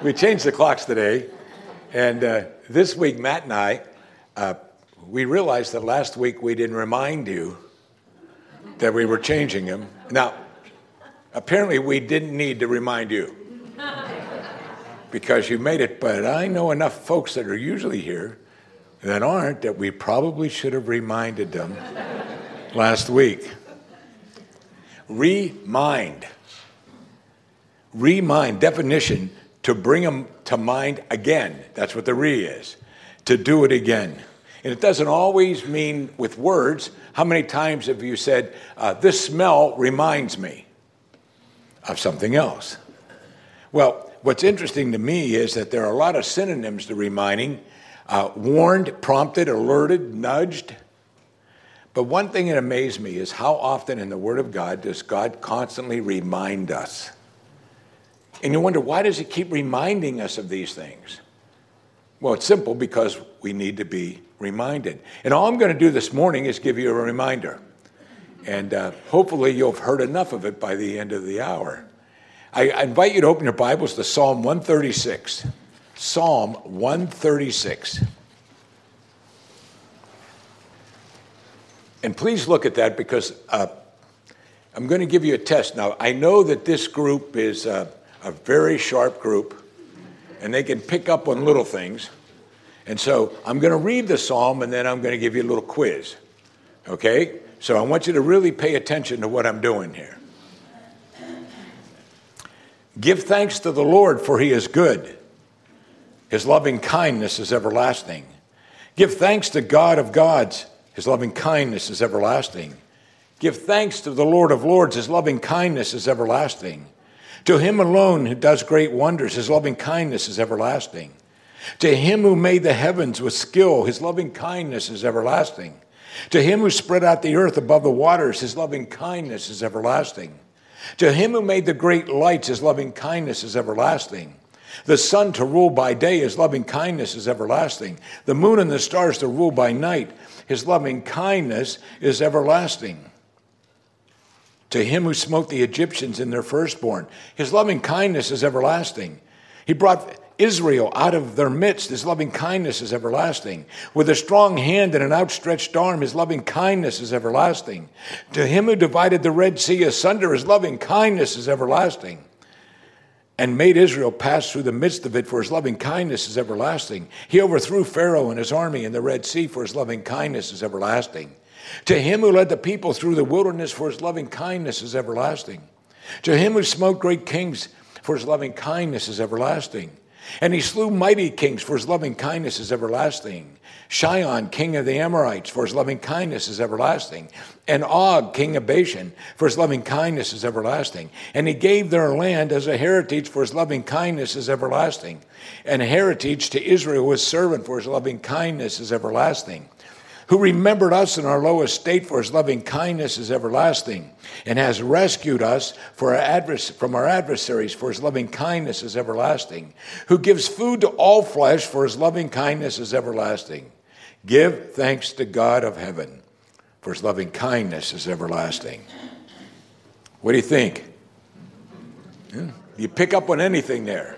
We changed the clocks today, and this week, Matt and I, we realized that last week we didn't remind you that we were changing them. Now, apparently we didn't need to remind you because you made it, but I know enough folks that are usually here that aren't that we probably should have reminded them last week. Remind, definition, to bring them to mind again. That's what the is, to do it again. And it doesn't always mean with words. How many times have you said, this smell reminds me of something else? Well, what's interesting to me is that there are a lot of synonyms to reminding. Warned, prompted, alerted, nudged. But one thing that amazed me is how often in the Word of God does God constantly remind us? And you wonder, why does he keep reminding us of these things? Well, it's simple, because we need to be reminded. And all I'm going to do this morning is give you a reminder. And hopefully you'll have heard enough of it by the end of the hour. I invite you to open your Bibles to Psalm 136. Psalm 136. And please look at that, because I'm going to give you a test. Now, I know that this group is a very sharp group, and they can pick up on little things. And so I'm going to read the psalm, and then I'm going to give you a little quiz. Okay? So I want you to really pay attention to what I'm doing here. Give thanks to the Lord, for he is good. His loving kindness is everlasting. Give thanks to God of gods. His loving kindness is everlasting. Give thanks to the Lord of lords. His loving kindness is everlasting. To him alone who does great wonders, his loving kindness is everlasting. To him who made the heavens with skill, his loving kindness is everlasting. To him who spread out the earth above the waters, his loving kindness is everlasting. To him who made the great lights, his loving kindness is everlasting. The sun to rule by day, his loving kindness is everlasting. The moon and the stars to rule by night, his loving kindness is everlasting. To him who smote the Egyptians in their firstborn, his loving kindness is everlasting. He brought Israel out of their midst, his loving kindness is everlasting. With a strong hand and an outstretched arm, his loving kindness is everlasting. To him who divided the Red Sea asunder, his loving kindness is everlasting. And made Israel pass through the midst of it, for his loving kindness is everlasting. He overthrew Pharaoh and his army in the Red Sea, for his loving kindness is everlasting. To him who led the people through the wilderness, for his loving kindness is everlasting. To him who smote great kings, for his loving kindness is everlasting. And he slew mighty kings, for his loving kindness is everlasting. Shion, king of the Amorites, for his loving kindness is everlasting. And Og, king of Bashan, for his loving kindness is everlasting. And he gave their land as a heritage, for his loving kindness is everlasting. And a heritage to Israel, his servant, for his loving kindness is everlasting. Who remembered us in our low estate, for his loving kindness is everlasting, and has rescued us from our adversaries, for his loving kindness is everlasting. Who gives food to all flesh, for his loving kindness is everlasting. Give thanks to God of heaven, for his loving kindness is everlasting. What do you think? You pick up on anything there?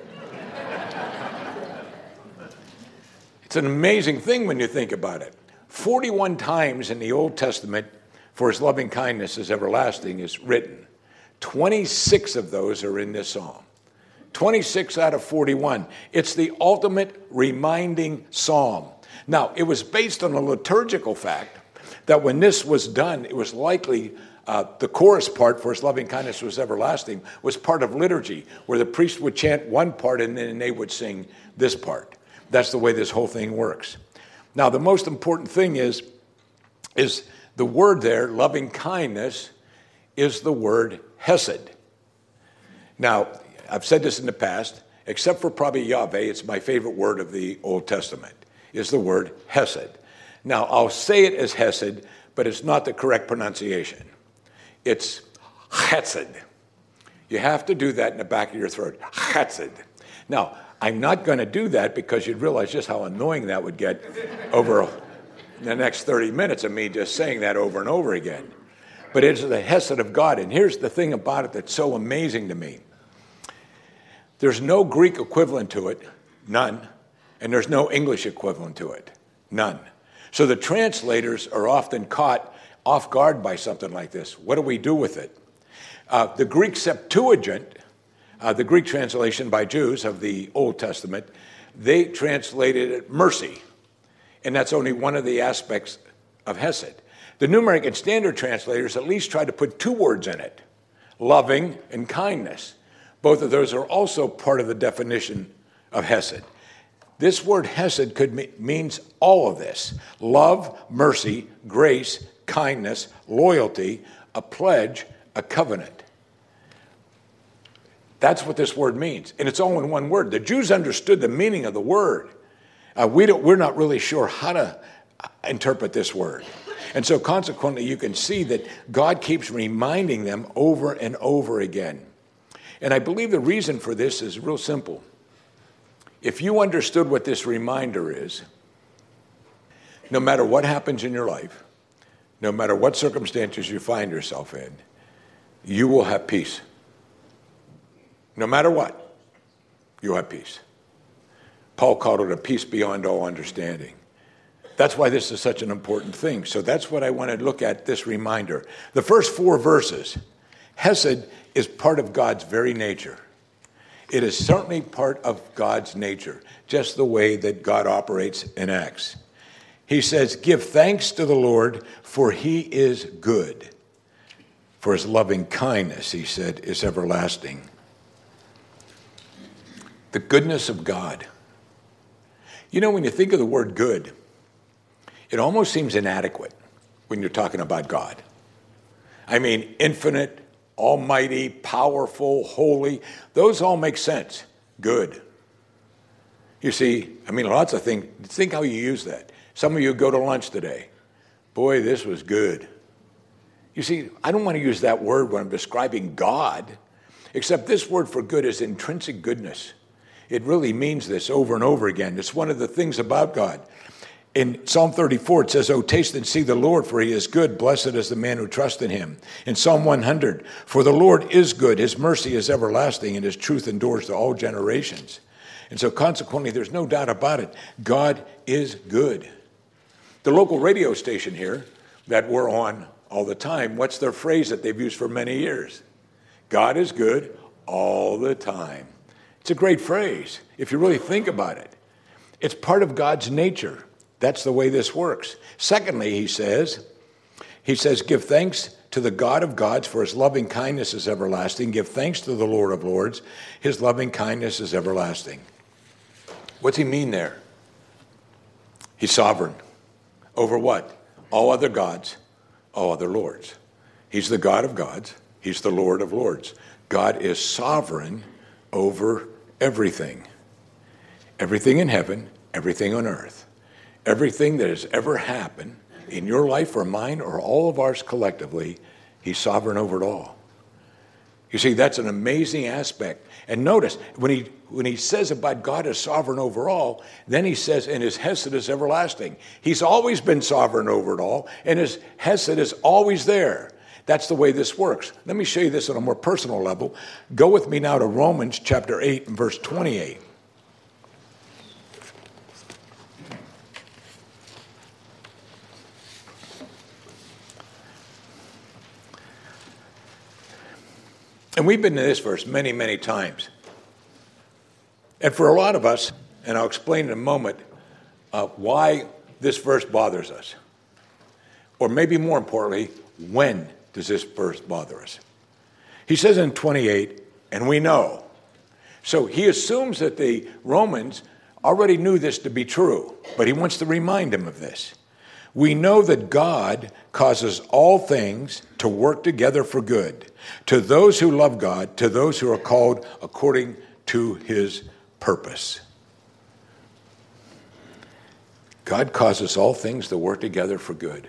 It's an amazing thing when you think about it. 41 times in the Old Testament, for his loving kindness is everlasting, is written. 26 of those are in this psalm. 26 out of 41. It's the ultimate reminding psalm. Now, it was based on a liturgical fact that when this was done, it was likely the chorus part, for his loving kindness was everlasting, was part of liturgy, where the priest would chant one part and then they would sing this part. That's the way this whole thing works. Now, the most important thing is the word there, loving kindness, is the word hesed. Now, I've said this in the past, except for probably Yahweh, it's my favorite word of the Old Testament, is the word hesed. Now, I'll say it as hesed, but it's not the correct pronunciation. It's chesed. You have to do that in the back of your throat, chesed. Now, I'm not going to do that because you'd realize just how annoying that would get over the next 30 minutes of me just saying that over and over again. But it's the hesed of God. And here's the thing about it that's so amazing to me. There's no Greek equivalent to it, none, and there's no English equivalent to it, none. So the translators are often caught off guard by something like this. What do we do with it? The Greek Septuagint, the Greek translation by Jews of the Old Testament, they translated it mercy, and that's only one of the aspects of Hesed. The New American Standard translators at least try to put two words in it, loving and kindness. Both of those are also part of the definition of Hesed. This word Hesed means all of this: love, mercy, grace, kindness, loyalty, a pledge, a covenant. That's what this word means, and it's all in one word. The Jews understood the meaning of the word. We're not really sure how to interpret this word. And so consequently, you can see that God keeps reminding them over and over again. And I believe the reason for this is real simple. If you understood what this reminder is, no matter what happens in your life, no matter what circumstances you find yourself in, you will have peace. No matter what, you'll have peace. Paul called it a peace beyond all understanding. That's why this is such an important thing. So that's what I want to look at, this reminder. The first 4 verses, Hesed is part of God's very nature. It is certainly part of God's nature, just the way that God operates and acts. He says, give thanks to the Lord, for he is good. For his loving kindness, he said, is everlasting. The goodness of God. You know, when you think of the word good, it almost seems inadequate when you're talking about God. I mean, infinite, almighty, powerful, holy, those all make sense. Good. You see, I mean, lots of things. Think how you use that. Some of you go to lunch today. Boy, this was good. You see, I don't want to use that word when I'm describing God, except this word for good is intrinsic goodness. It really means this over and over again. It's one of the things about God. In Psalm 34, it says, "Oh, taste and see the Lord, for he is good. Blessed is the man who trusts in him." In Psalm 100, "For the Lord is good. His mercy is everlasting, and his truth endures to all generations." And so consequently, there's no doubt about it. God is good. The local radio station here that we're on all the time, what's their phrase that they've used for many years? God is good all the time. It's a great phrase if you really think about it. It's part of God's nature. That's the way this works. Secondly, he says, give thanks to the God of gods, for his loving kindness is everlasting. Give thanks to the Lord of lords. His loving kindness is everlasting. What's he mean there? He's sovereign. Over what? All other gods, all other lords. He's the God of gods. He's the Lord of lords. God is sovereign over everything. Everything in heaven, everything on earth. Everything that has ever happened in your life or mine or all of ours collectively, he's sovereign over it all. You see, that's an amazing aspect. And notice, when he says about God is sovereign over all, then he says, and his hesed is everlasting. He's always been sovereign over it all, and his hesed is always there. That's the way this works. Let me show you this on a more personal level. Go with me now to Romans chapter 8 and verse 28. And we've been to this verse many, many times. And for a lot of us, and I'll explain in a moment why this verse bothers us. Or maybe more importantly, when does this verse bother us? He says in 28, and we know. So he assumes that the Romans already knew this to be true, but he wants to remind them of this. We know that God causes all things to work together for good, to those who love God, to those who are called according to his purpose. God causes all things to work together for good.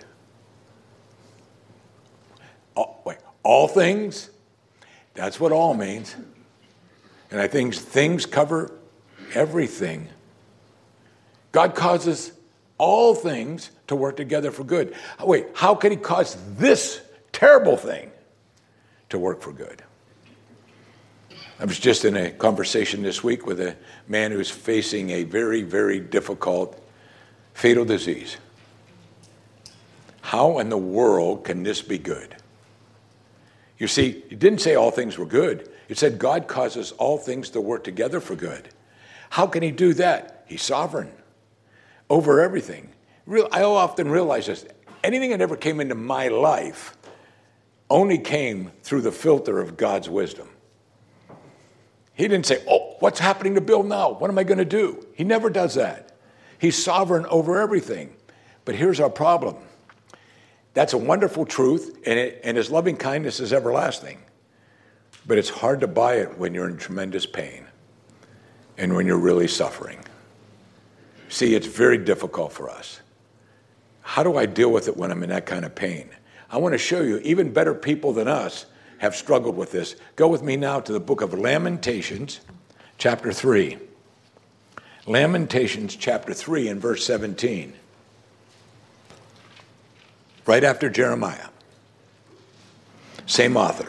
All things? That's what all means. And I think things cover everything. God causes all things to work together for good. Wait, how can he cause this terrible thing to work for good? I was just in a conversation this week with a man who's facing a very, very difficult, fatal disease. How in the world can this be good? You see, it didn't say all things were good. It said God causes all things to work together for good. How can he do that? He's sovereign over everything. I often realize this. Anything that ever came into my life only came through the filter of God's wisdom. He didn't say, oh, what's happening to Bill now? What am I going to do? He never does that. He's sovereign over everything. But here's our problem. That's a wonderful truth, and his loving kindness is everlasting. But it's hard to buy it when you're in tremendous pain and when you're really suffering. See, it's very difficult for us. How do I deal with it when I'm in that kind of pain? I want to show you, even better people than us have struggled with this. Go with me now to the book of Lamentations, chapter 3. Lamentations, chapter 3, and verse 17. Right after Jeremiah. Same author.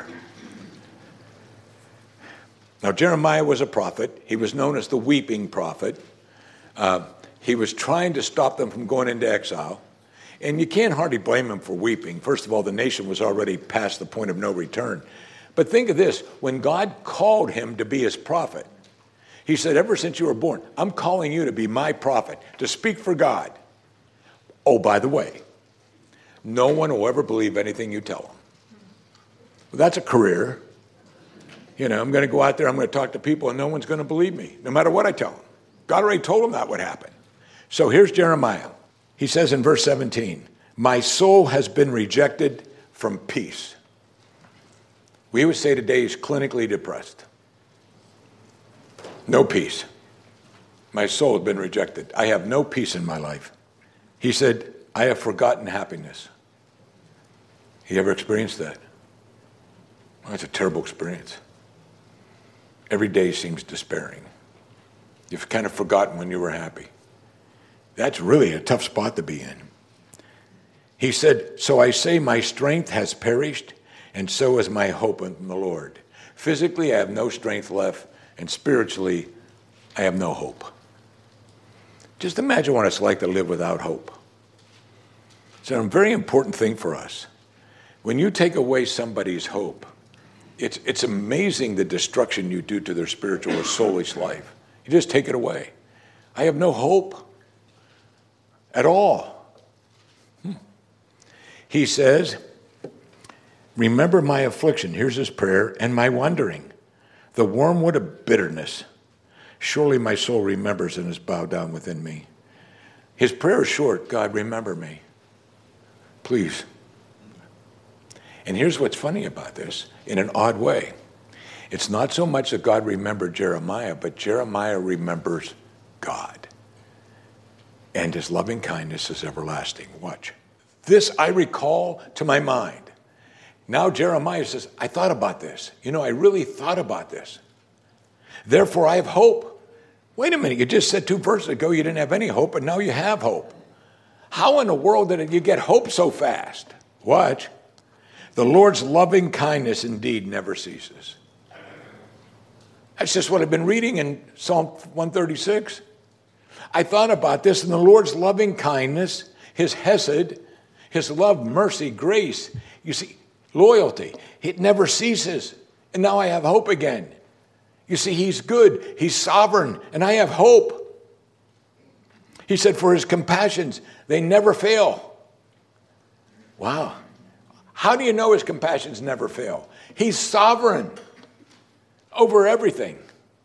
Now, Jeremiah was a prophet. He was known as the weeping prophet. He was trying to stop them from going into exile. And you can't hardly blame him for weeping. First of all, the nation was already past the point of no return. But think of this. When God called him to be his prophet, he said, ever since you were born, I'm calling you to be my prophet, to speak for God. Oh, by the way, no one will ever believe anything you tell them. Well, that's a career. You know, I'm going to go out there, I'm going to talk to people, and no one's going to believe me, no matter what I tell them. God already told them that would happen. So here's Jeremiah. He says in verse 17, my soul has been rejected from peace. We would say today he's clinically depressed. No peace. My soul has been rejected. I have no peace in my life. He said, I have forgotten happiness. You ever experienced that? Well, that's a terrible experience. Every day seems despairing. You've kind of forgotten when you were happy. That's really a tough spot to be in. He said, so I say my strength has perished, and so is my hope in the Lord. Physically, I have no strength left, and spiritually, I have no hope. Just imagine what it's like to live without hope. It's a very important thing for us. When you take away somebody's hope, it's amazing the destruction you do to their spiritual or soulish life. You just take it away. I have no hope at all. He says, remember my affliction, here's his prayer, and my wandering, the wormwood of bitterness. Surely my soul remembers and is bowed down within me. His prayer is short, God, remember me. Please. And here's what's funny about this, in an odd way. It's not so much that God remembered Jeremiah, but Jeremiah remembers God. And his loving kindness is everlasting. Watch. This I recall to my mind. Now Jeremiah says, I thought about this. You know, I really thought about this. Therefore I have hope. Wait a minute, you just said 2 verses ago you didn't have any hope, and now you have hope. How in the world did you get hope so fast? Watch. The Lord's loving kindness indeed never ceases. That's just what I've been reading in Psalm 136. I thought about this, and the Lord's loving kindness, his hesed, his love, mercy, grace, you see, loyalty, it never ceases. And now I have hope again. You see, he's good, he's sovereign, and I have hope. He said, for his compassions, they never fail. Wow. How do you know his compassions never fail? He's sovereign over everything.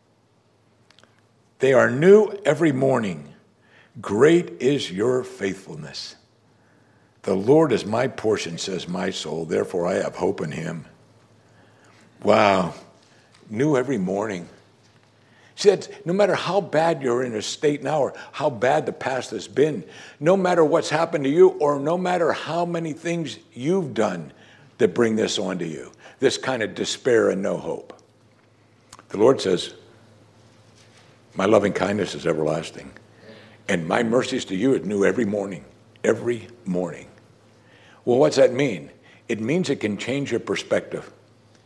They are new every morning. Great is your faithfulness. The Lord is my portion, says my soul. Therefore, I have hope in him. Wow. New every morning. See, that's, no matter how bad you're in a state now or how bad the past has been, no matter what's happened to you or no matter how many things you've done that bring this onto you, this kind of despair and no hope. The Lord says, my loving kindness is everlasting, and my mercies to you are new every morning. Every morning. Well, what's that mean? It means it can change your perspective.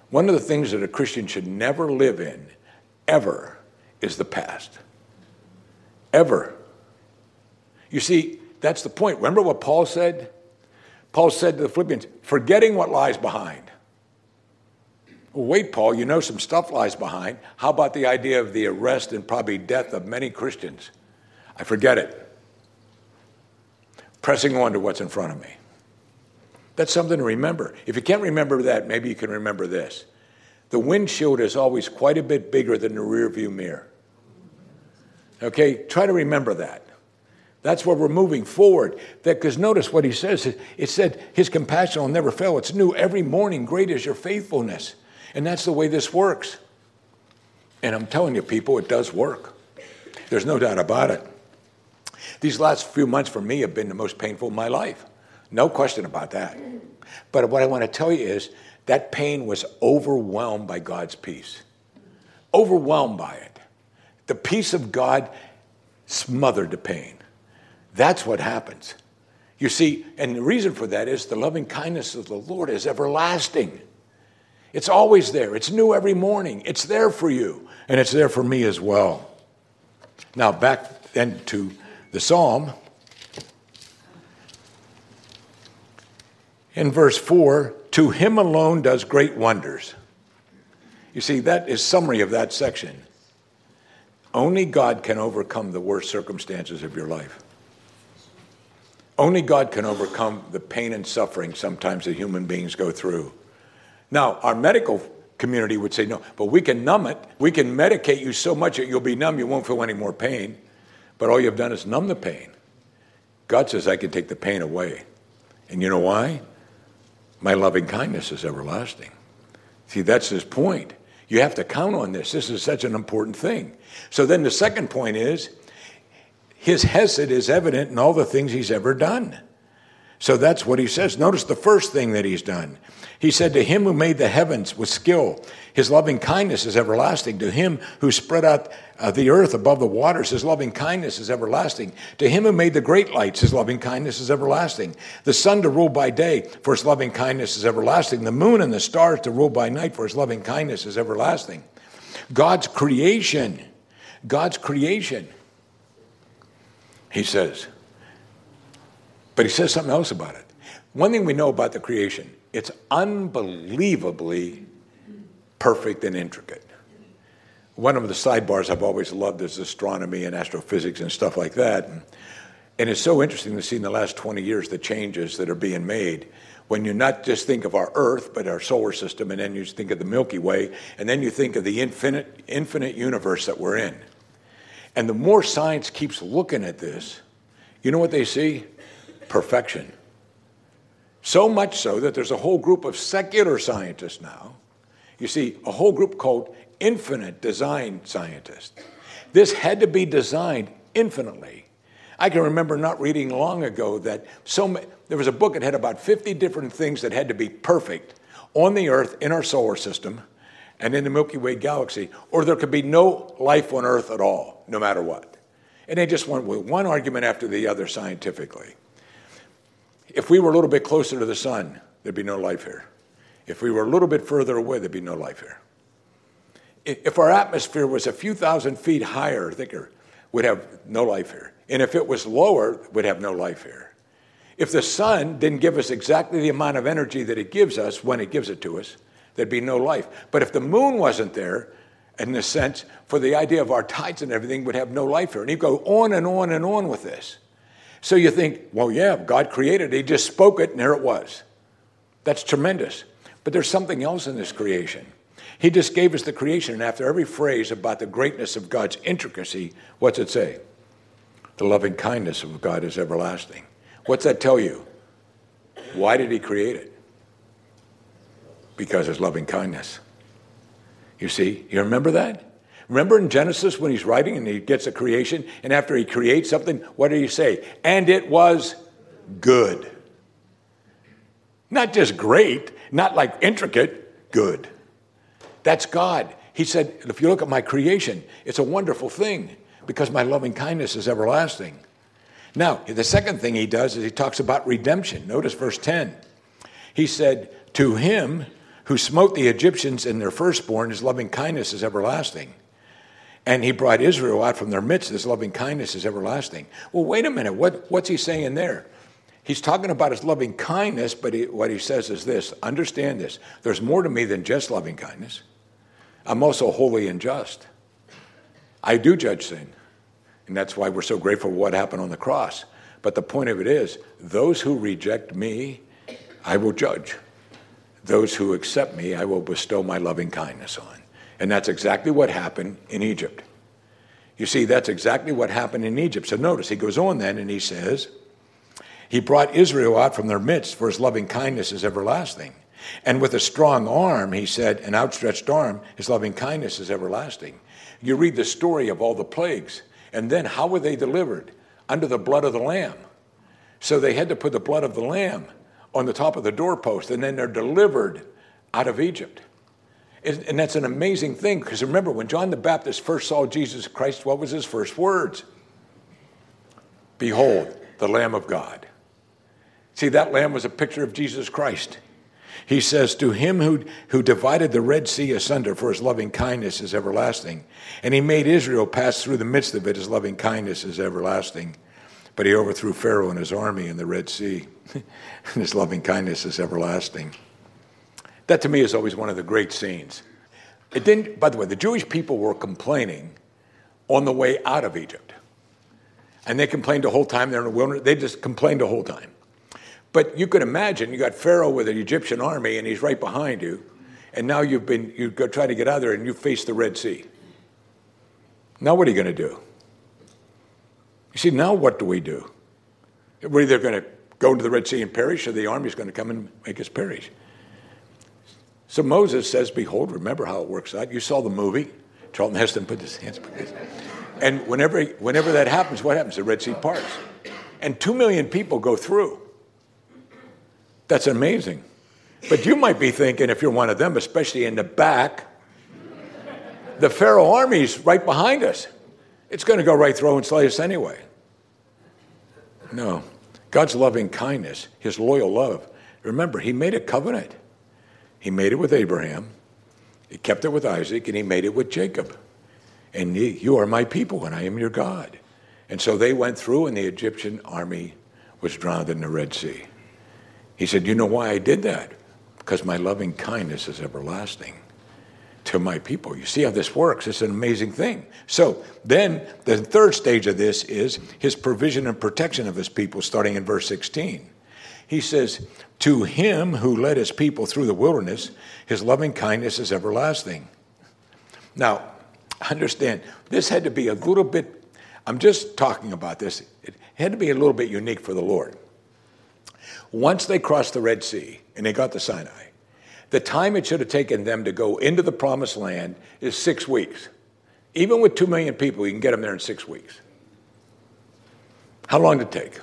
One of the things that a Christian should never live in, ever, is the past. Ever. You see, that's the point. Remember what Paul said? Paul said to the Philippians, forgetting what lies behind. Well, wait, Paul, you know some stuff lies behind. How about the idea of the arrest and probably death of many Christians? I forget it. Pressing on to what's in front of me. That's something to remember. If you can't remember that, maybe you can remember this. The windshield is always quite a bit bigger than the rear view mirror. Okay, try to remember that. That's where we're moving forward. Because notice what he says. It said, his compassion will never fail. It's new every morning. Great is your faithfulness. And that's the way this works. And I'm telling you, people, it does work. There's no doubt about it. These last few months for me have been the most painful of my life. No question about that. But what I want to tell you is that pain was overwhelmed by God's peace. Overwhelmed by it. The peace of God smothered the pain. That's what happens. You see, and the reason for that is the loving kindness of the Lord is everlasting. It's always there. It's new every morning. It's there for you. And it's there for me as well. Now back then to the Psalm. In verse 4, to him alone does great wonders. You see, that is summary of that section. Only God can overcome the worst circumstances of your life. Only God can overcome the pain and suffering sometimes that human beings go through. Now, our medical community would say, no, but we can numb it. We can medicate you so much that you'll be numb, you won't feel any more pain. But all you've done is numb the pain. God says, I can take the pain away. And you know why? My loving kindness is everlasting. See, that's his point. You have to count on this. This is such an important thing. So then the second point is, his hesed is evident in all the things he's ever done. So that's what he says. Notice the first thing that he's done. He said, to him who made the heavens with skill, his loving kindness is everlasting. To him who spread out the earth above the waters, his loving kindness is everlasting. To him who made the great lights, his loving kindness is everlasting. The sun to rule by day, for his loving kindness is everlasting. The moon and the stars to rule by night, for his loving kindness is everlasting. God's creation, he says. But he says something else about it. One thing we know about the creation, it's unbelievably perfect and intricate. One of the sidebars I've always loved is astronomy and astrophysics and stuff like that. And it's so interesting to see in the last 20 years the changes that are being made when you not just think of our Earth, but our solar system, and then you think of the Milky Way, and then you think of the infinite universe that we're in. And the more science keeps looking at this, you know what they see? Perfection. So much so that there's a whole group of secular scientists now. You see, a whole group called infinite design scientists. This had to be designed infinitely. I can remember not reading long ago that there was a book that had about 50 different things that had to be perfect on the Earth, in our solar system, and in the Milky Way galaxy, or there could be no life on Earth at all, no matter what. And they just went with one argument after the other scientifically. If we were a little bit closer to the sun, there'd be no life here. If we were a little bit further away, there'd be no life here. If our atmosphere was a few thousand feet higher, thicker, we'd have no life here. And if it was lower, we'd have no life here. If the sun didn't give us exactly the amount of energy that it gives us when it gives it to us, there'd be no life. But if the moon wasn't there, in a sense, for the idea of our tides and everything, would have no life here. And you go on and on and on with this. So you think, well, yeah, God created it. He just spoke it, and there it was. That's tremendous. But there's something else in this creation. He just gave us the creation, and after every phrase about the greatness of God's intricacy, what's it say? The loving kindness of God is everlasting. What's that tell you? Why did he create it? Because his loving kindness. You see, you remember that? Remember in Genesis when he's writing and he gets a creation, and after he creates something, what did he say? And it was good. Not just great, not like intricate, good. That's God. He said, if you look at my creation, it's a wonderful thing because my loving kindness is everlasting. Now, the second thing he does is he talks about redemption. Notice verse 10. He said, to him who smote the Egyptians in their firstborn, his loving kindness is everlasting. And he brought Israel out from their midst, his loving kindness is everlasting. Well, wait a minute, what's he saying there? He's talking about his loving kindness, but what he says is this, understand this, there's more to me than just loving kindness. I'm also holy and just. I do judge sin, and that's why we're so grateful for what happened on the cross. But the point of it is, those who reject me, I will judge. Those who accept me, I will bestow my loving kindness on. And that's exactly what happened in Egypt. You see, that's exactly what happened in Egypt. So notice, he goes on then and he says, he brought Israel out from their midst, for his loving kindness is everlasting. And with a strong arm, he said, an outstretched arm, his loving kindness is everlasting. You read the story of all the plagues, and then how were they delivered? Under the blood of the Lamb. So they had to put the blood of the Lamb on the top of the doorpost, and then they're delivered out of Egypt. And that's an amazing thing, because remember, when John the Baptist first saw Jesus Christ, what was his first words? Behold, the Lamb of God. See, that lamb was a picture of Jesus Christ. He says, to him who divided the Red Sea asunder, for his loving kindness is everlasting. And he made Israel pass through the midst of it, his loving kindness is everlasting. But he overthrew Pharaoh and his army in the Red Sea, and his loving kindness is everlasting. That to me is always one of the great scenes. It didn't, by the way, the Jewish people were complaining on the way out of Egypt. And they complained the whole time they're in the wilderness. They just complained the whole time. But you could imagine, you got Pharaoh with an Egyptian army, and he's right behind you. And now you go try to get out of there, and you face the Red Sea. Now what are you going to do? You see, now what do we do? We're either going to go into the Red Sea and perish, or the army's going to come and make us perish. So Moses says, behold, remember how it works out. You saw the movie. Charlton Heston put his hands up. And whenever that happens, what happens? The Red Sea parts. And 2 million people go through. That's amazing. But you might be thinking, if you're one of them, especially in the back, the Pharaoh army's right behind us. It's going to go right through and slay us anyway. No. God's loving kindness, his loyal love. Remember, he made a covenant. He made it with Abraham. He kept it with Isaac, and he made it with Jacob. And you are my people, and I am your God. And so they went through, and the Egyptian army was drowned in the Red Sea. He said, you know why I did that? Because my loving kindness is everlasting to my people. You see how this works. It's an amazing thing. So then the third stage of this is his provision and protection of his people, starting in verse 16. He says, to him who led his people through the wilderness, his loving kindness is everlasting. Now, understand, this had to be a little bit, I'm just talking about this, it had to be a little bit unique for the Lord. Once they crossed the Red Sea and they got to Sinai, the time it should have taken them to go into the promised land is 6 weeks. Even with 2 million people, you can get them there in 6 weeks. How long did it take?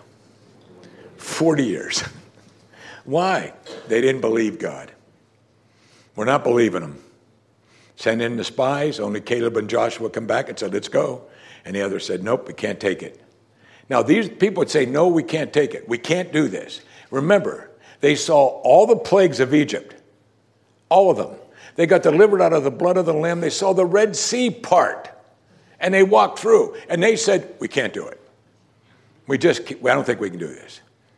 40 years. Why? They didn't believe God. We're not believing them. Send in the spies, only Caleb and Joshua come back and said, let's go. And the others said, nope, we can't take it. Now, these people would say, no, we can't take it. We can't do this. Remember, they saw all the plagues of Egypt, all of them. They got delivered out of the blood of the Lamb. They saw the Red Sea part, and they walked through. And they said, we can't do it. I don't think we can do this.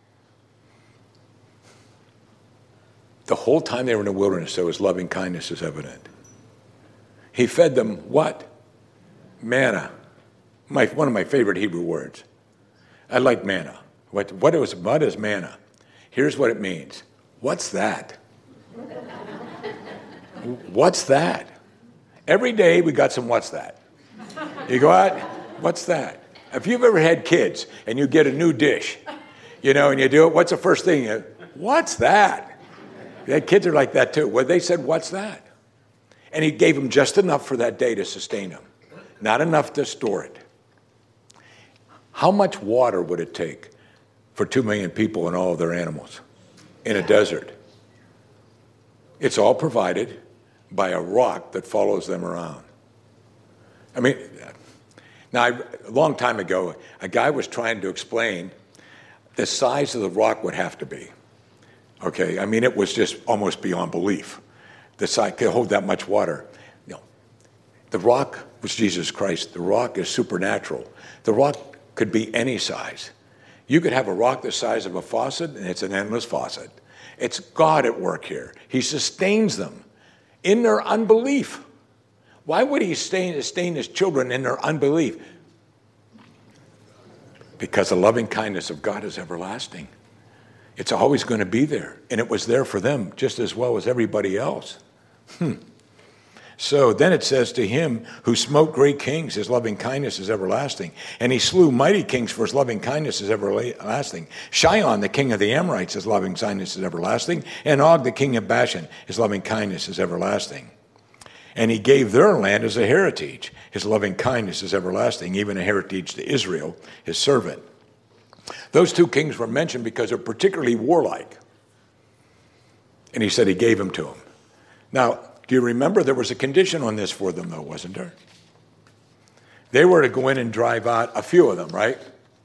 The whole time they were in the wilderness, there was loving kindness is evident. He fed them what? Manna. One of my favorite Hebrew words. I like manna. What is manna? Here's what it means. What's that? What's that? Every day we got some what's that. You go out, what's that? If you've ever had kids and you get a new dish, and you do it, what's the first thing? What's that? Kids are like that too. Well, they said, what's that? And he gave them just enough for that day to sustain them. Not enough to store it. How much water would it take for 2 million people and all of their animals in a desert? It's all provided by a rock that follows them around. I mean, now, a long time ago, a guy was trying to explain the size of the rock would have to be. Okay, I mean, it was just almost beyond belief. the side could hold that much water. The rock was Jesus Christ. The rock is supernatural. The rock could be any size. You could have a rock the size of a faucet, and it's an endless faucet. It's God at work here. He sustains them in their unbelief. Why would he sustain his children in their unbelief? Because the loving kindness of God is everlasting. It's always going to be there. And it was there for them just as well as everybody else. So then it says, to him who smote great kings, his loving kindness is everlasting. And he slew mighty kings, for his loving kindness is everlasting. Shion, the king of the Amorites, his loving kindness is everlasting. And Og, the king of Bashan, his loving kindness is everlasting. And he gave their land as a heritage. His loving kindness is everlasting, even a heritage to Israel, his servant. Those two kings were mentioned because they're particularly warlike. And he said he gave them to them. Now, do you remember there was a condition on this for them, though, wasn't there? They were to go in and drive out a few of them, right?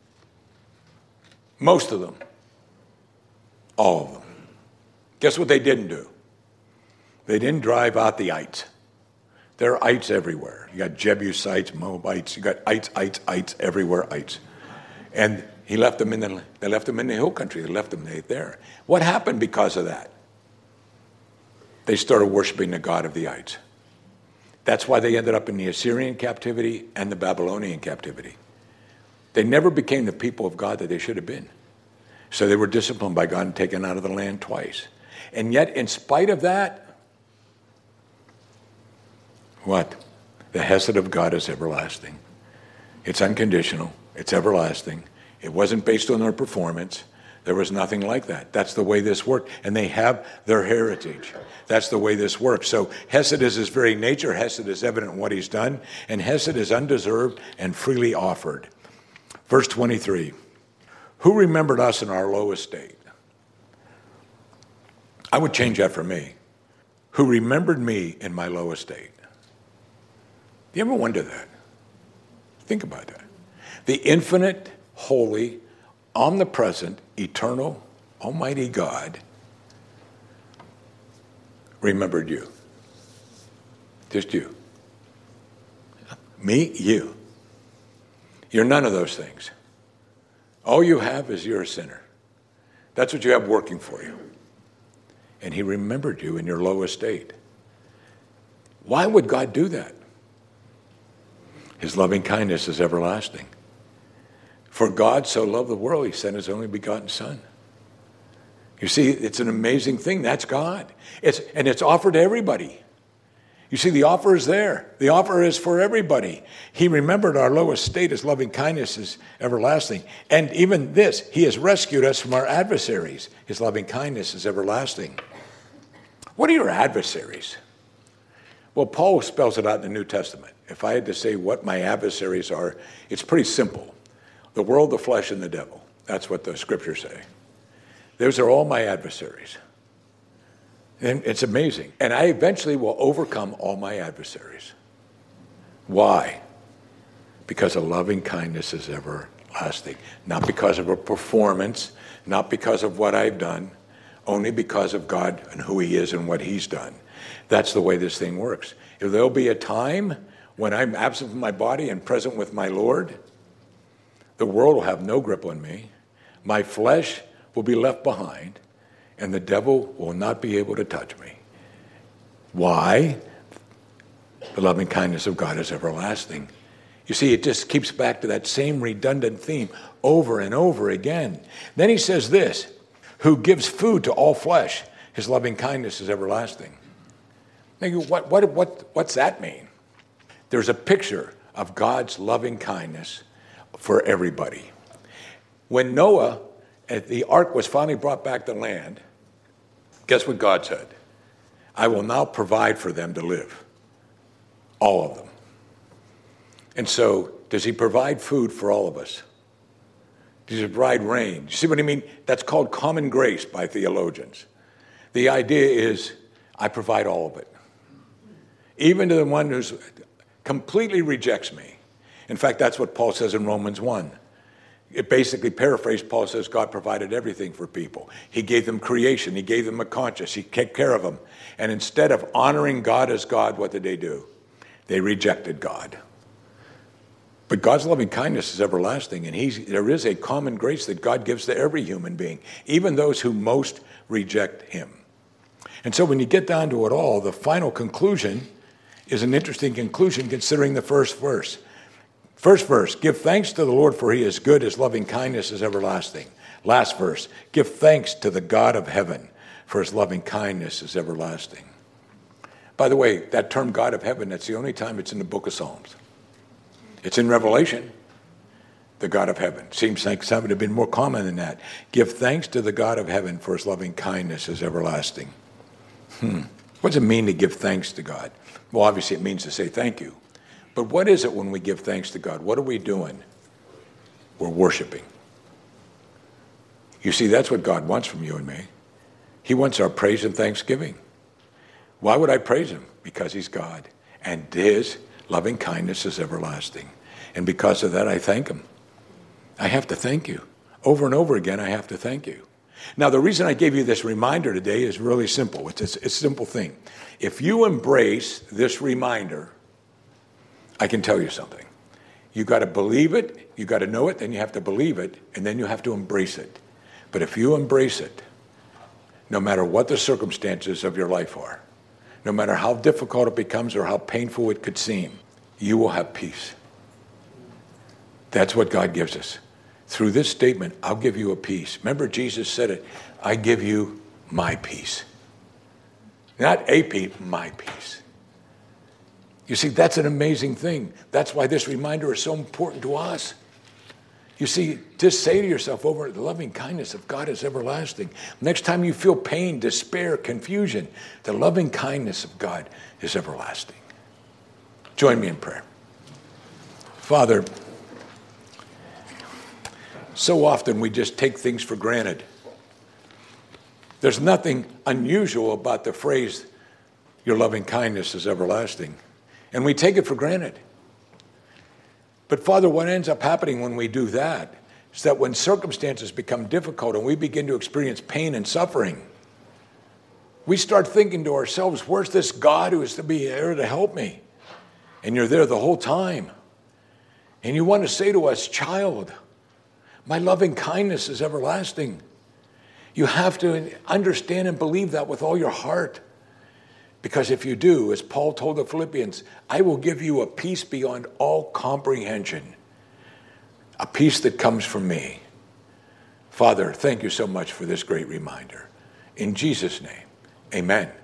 Most of them. All of them. Guess what they didn't do? They didn't drive out the ites. There are ites everywhere. You got Jebusites, Moabites, you got ites everywhere, ites. And they left them in the hill country. They left them there. What happened because of that? They started worshiping the god of the ites. That's why they ended up in the Assyrian captivity and the Babylonian captivity. They never became the people of God that they should have been. So they were disciplined by God and taken out of the land twice. And yet, in spite of that, what? The hesed of God is everlasting. It's unconditional. It's everlasting. It wasn't based on their performance. There was nothing like that. That's the way this worked. And they have their heritage. That's the way this works. So hesed is his very nature. Hesed is evident in what he's done. And hesed is undeserved and freely offered. Verse 23. Who remembered us in our low estate? I would change that for me. Who remembered me in my low estate? Do you ever wonder that? Think about that. The infinite, holy, omnipresent, eternal, almighty God remembered you. Just you. Me, you. You're none of those things. All you have is you're a sinner. That's what you have working for you. And he remembered you in your low estate. Why would God do that? His loving kindness is everlasting. For God so loved the world, he sent his only begotten Son. You see, it's an amazing thing. That's God. It's offered to everybody. You see, the offer is there. The offer is for everybody. He remembered our low estate. His loving kindness is everlasting. And even this, he has rescued us from our adversaries. His loving kindness is everlasting. What are your adversaries? Well, Paul spells it out in the New Testament. If I had to say what my adversaries are, it's pretty simple. The world, the flesh, and the devil. That's what the scriptures say. Those are all my adversaries. And it's amazing. And I eventually will overcome all my adversaries. Why? Because a loving kindness is everlasting. Not because of a performance, not because of what I've done, only because of God and who he is and what he's done. That's the way this thing works. If there'll be a time when I'm absent from my body and present with my Lord, the world will have no grip on me. My flesh will be left behind, and the devil will not be able to touch me. Why? The loving kindness of God is everlasting. You see, it just keeps back to that same redundant theme over and over again. Then he says this, who gives food to all flesh, his loving kindness is everlasting. Now, what's that mean? There's a picture of God's loving kindness for everybody. When Noah, the ark was finally brought back to land, guess what God said? I will now provide for them to live. All of them. And so, does he provide food for all of us? Does he provide rain? You see what I mean? That's called common grace by theologians. The idea is, I provide all of it. Even to the one who completely rejects me. In fact, that's what Paul says in Romans 1. It basically paraphrased, Paul says God provided everything for people. He gave them creation. He gave them a conscience. He took care of them. And instead of honoring God as God, what did they do? They rejected God. But God's loving kindness is everlasting, and there is a common grace that God gives to every human being, even those who most reject him. And so when you get down to it all, the final conclusion is an interesting conclusion considering the first verse. First verse, give thanks to the Lord for he is good, his loving kindness is everlasting. Last verse, give thanks to the God of heaven for his loving kindness is everlasting. By the way, that term God of heaven, that's the only time it's in the book of Psalms. It's in Revelation, the God of heaven. Seems like some would have been more common than that. Give thanks to the God of heaven for his loving kindness is everlasting. What does it mean to give thanks to God? Well, obviously it means to say thank you. But what is it when we give thanks to God? What are we doing? We're worshiping. You see, that's what God wants from you and me. He wants our praise and thanksgiving. Why would I praise him? Because he's God. And his loving kindness is everlasting. And because of that, I thank him. I have to thank you. Over and over again, I have to thank you. Now, the reason I gave you this reminder today is really simple. It's a simple thing. If you embrace this reminder, I can tell you something. You got to believe it, you got to know it, then you have to believe it, and then you have to embrace it. But if you embrace it, no matter what the circumstances of your life are, no matter how difficult it becomes or how painful it could seem, you will have peace. That's what God gives us. Through this statement, I'll give you a peace. Remember, Jesus said it, I give you my peace. Not a peace, my peace. You see, that's an amazing thing. That's why this reminder is so important to us. You see, just say to yourself over, the loving kindness of God is everlasting. Next time you feel pain, despair, confusion, the loving kindness of God is everlasting. Join me in prayer. Father, so often we just take things for granted. There's nothing unusual about the phrase, your loving kindness is everlasting. And we take it for granted. But Father, what ends up happening when we do that is that when circumstances become difficult and we begin to experience pain and suffering, we start thinking to ourselves, where's this God who is to be there to help me? And you're there the whole time. And you want to say to us, child, my loving kindness is everlasting. You have to understand and believe that with all your heart. Because if you do, as Paul told the Philippians, I will give you a peace beyond all comprehension. A peace that comes from me. Father, thank you so much for this great reminder. In Jesus' name, amen.